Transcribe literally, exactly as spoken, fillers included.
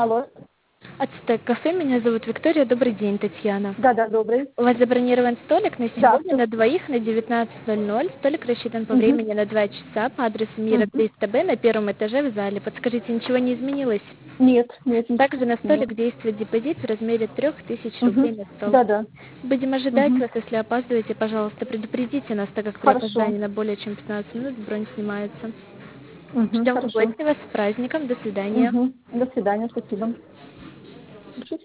Алло. Ацтек кафе. Меня зовут Виктория. Добрый день, Татьяна. Да, да, добрый. У вас забронирован столик на Да, сегодня всё. на двоих на девятнадцать ноль ноль. Столик рассчитан по Мгм. времени на два часа по адресу Мира Мгм. триста Б на первом этаже в зале. Подскажите, ничего не изменилось? Нет, нет, Также на нет. столик действует депозит в размере трех тысяч рублей Мгм. на стол. Да, да. Будем ожидать Мгм. вас. Если опаздываете, пожалуйста, предупредите нас, так как при Хорошо. опоздании на более чем пятнадцать минут бронь снимается. Мгм. Ждем в Хорошо. гости вас. С праздником. До свидания. Мгм. До свидания, спасибо.